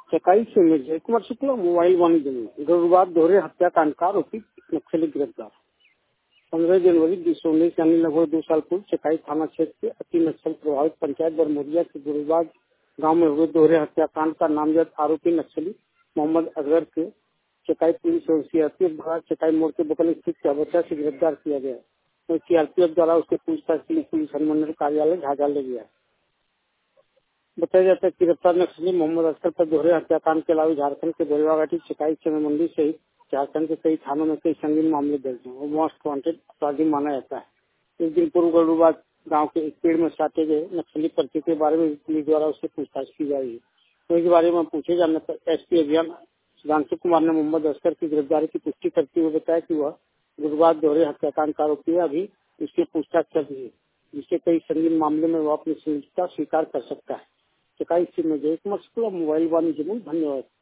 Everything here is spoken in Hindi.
चकाई से विजय कुमार शुक्ला मोबाइल वाणिज्य में गरुड़बाग दोहरे हत्याकांड का आरोपी नक्सली गिरफ्तार। 15 जनवरी 2019 यानी लगभग 2 साल पूर्व चकाई थाना क्षेत्र के अति नक्सल प्रभावित पंचायत बरमोरिया के गरुड़बाग गांव में हुए दोहरे हत्याकांड का नामजद आरोपी नक्सली मोहम्मद अजगर के चकाई पुलिस और सीआरपीएफ द्वारा चकाई मोड़ के बगल स्थित चाबचा से गिरफ्तार किया गया। तो सीआरपीएफ द्वारा उसके पूछताछ के लिए पुलिस अनुमंडल कार्यालय झाझा ले गया। बताया जाता है कि गिरफ्तार नक्सली मोहम्मद अजगर पर दोहरे हत्याकांड के अलावा झारखंड के बेलवाघाटी चकाई चंद्रमंडी सहित झारखंड के कई थानों में कई संगीन मामले दर्ज हैं और मोस्ट वांटेड अपराधी माना जाता है। इस दिन पूर्व गरुड़बाग गांव के एक पेड़ में साटे गए नक्सली पर्चे के बारे में पुलिस द्वारा उससे पूछताछ की जा रही है। तो इस बारे में पूछे जाने पर एसपी अभियान सुधांशु कुमार ने मोहम्मद अजगर की गिरफ्तारी की पुष्टि करते हुए बताया कि वह गरुड़बाग दोहरे हत्याकांड का आरोपी है। अभी उसकी पूछताछ चल रही है, जिससे कई संगीन मामले में वह अपनी संलिप्तता स्वीकार कर सकता है। चकाई से विजय कुमार शुक्ला मोबाइल वाणिज्य में। धन्यवाद।